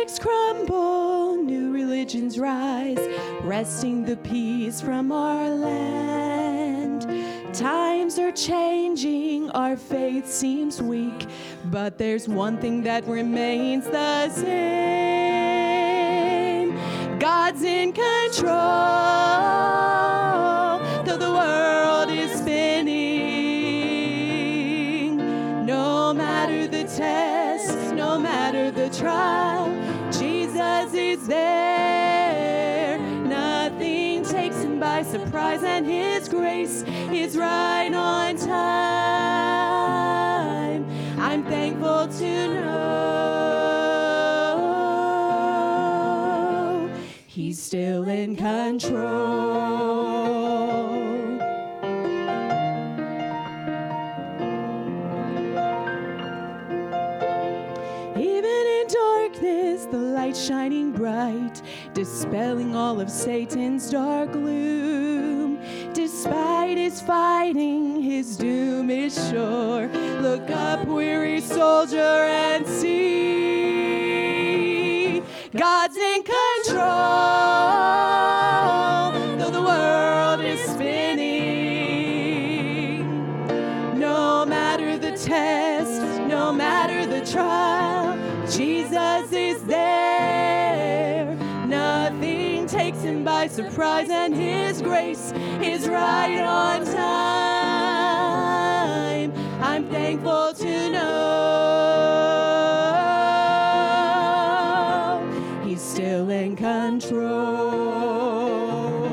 Republics crumble, new religions rise, wresting the peace from our land. Times are changing, our faith seems weak, but there's one thing that remains the same. God's in control, though the world is spinning. No matter the test, no matter the trial, Jesus is there. Nothing takes him by surprise, and his grace is right on time. I'm thankful to know he's still in control. Even in darkness, the light shining bright, dispelling all of Satan's dark gloom. Despite his fighting, his doom is sure. Look up, weary soldier, and see God's in control, though the world is spinning. No matter the test, no matter the trial, Jesus is there. Nothing takes him by surprise, and his grace is right on time. I'm thankful to know he's still in control.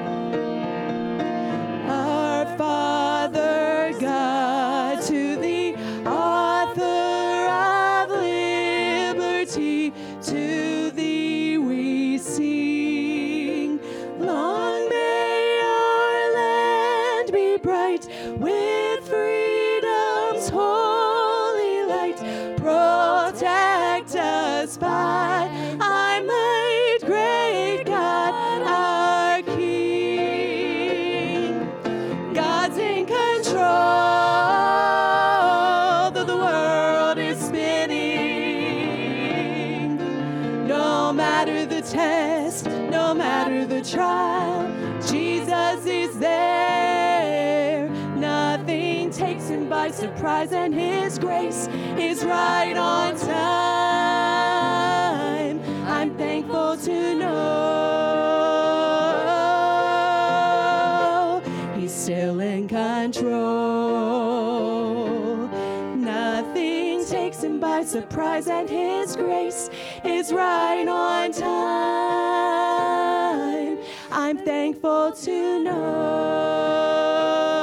Our Father God, to the author of liberty, to thee we sing. Long may our land be bright with freedom's holy light. Protect us by thy might, great God, our King. God's in control, though the world is spinning. No matter the test, no matter the trial, Jesus is there. Nothing takes him by surprise, and his grace is right on time. I'm thankful to know he's still in control. Nothing takes him by surprise, and his grace is right on time. I'm thankful to know